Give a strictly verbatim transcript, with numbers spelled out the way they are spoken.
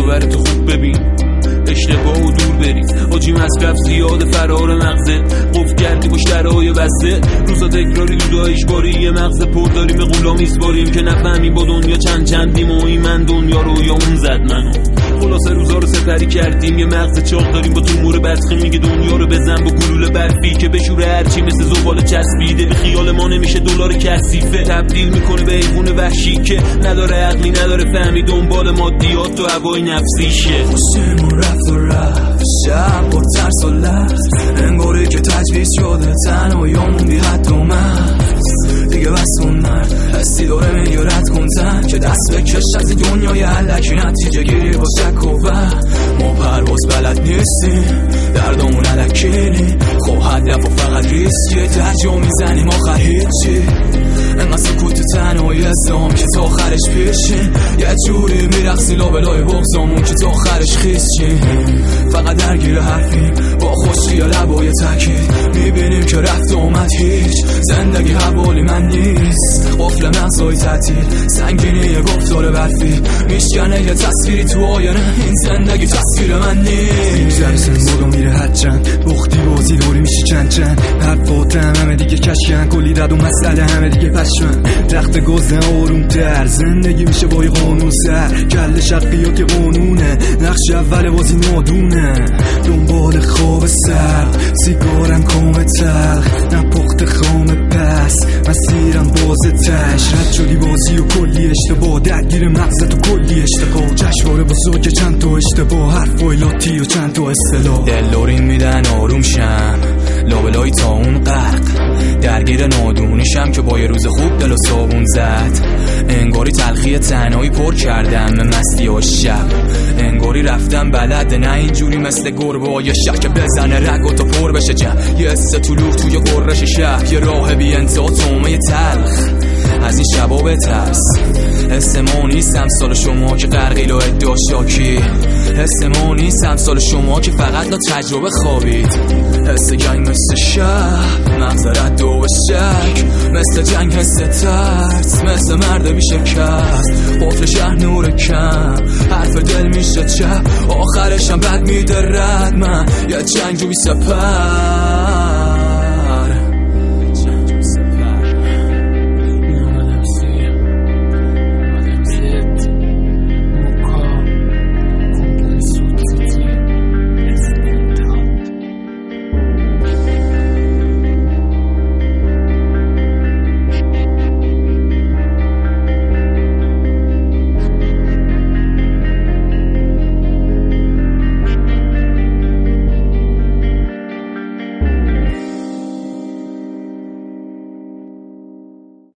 ببره تو خوب ببین اشتباه و دور بریم آجی مصرف زیاد فرار مغزه قفل کردی با شرای بسته روزا تکراری دودایش باری یه مغز پر داریم غلامی سپاریم که نفهمیم با دنیا چند چندیم و این من دنیا رو یا اون زد منو خلاصه روزا رو سپری کردیم یه مغز چاق داریم با تومور بدخیم میگه دنیا رو بزن با گلوله برفی که بشوره هرچی مثل زباله چسبیده به خیال ما نمیشه دلار کثیفه تبدیل میکنه به حیوان وحشی که نداره عقلی نداره فهمی دنبال مادیات و هوای نفسیشه خوشمون رفت و رفت شب با ترس و لحظ انگاری که تجویز شده تنهاییامون بی حد و مرز دیگه بس کن مرد هستی داره میارد کنتن که دست بکش از دنیای علکی نتیجه گیری با شک و وهم ما پرواز بلد نیستیم دردامون علکینی خب هدف و فقط ریسکیه درجا میزنیم آخر هیچی انقدر سکوت تنهایی ازدهام که تا آخرش پیشیم یه جوری میرقصی لابلای بغزامون که تا آخرش خیسچیم فقط درگیر حرفیم با خوشی یا لبای تکید میبینیم که رفت آمد هیچ زندگی حوالی من نیست قفل مغزای تعطیل سنگینی یه گفتار برفی میشکنه یه تصویری تو آینه این زندگی تصویر من نیست جرسن بودو میره حد چند بختی بازی دوری میشی چند چند حرفاتم همه دیگه کشکن کلی رد و مسئله همه دیگه پشمن رخت گزنه آروم تر زندگی میشه با یه قانون سر کل شقیات که قانونه نقش اول بازی نادونه دنبال خواب سر سیگارم کام تلخ نپخت خام پس مسیرم باز تش رد شدی بازی و کلی اشتباه درگیر مغزت و کلی اشتباه جشواره بزرگ چند تا اشتباه حرفای لاتی و چند تا اصطلاح دلورین میدن آروم شم لابلای تا اون غرق درگیر نادونیشم که با یه روز خوب دل و صابون زد انگاری تلخی تنهایی پر کردم مستی و شب انگاری رفتم بلد نه اینجوری مثل گربه های شب که بزنه رگ و تا پر بشه جمع یه حس طلوع توی قرش شب یه راه بی انتها تومه تلخ از این شبا بترس حس ما نیست امثال شما که غرقیل و ادعا شاکی حس ما نیست امثال شما که فقط لا تجربه خوابید حس جنگ مثل شب مغز رد و شک مثل جنگ حس ترس مثل مرد میشه کس قفل شهر نور کم حرف دل میشه چپ آخرشم بد میده رد من یه جنگ جو بی سپر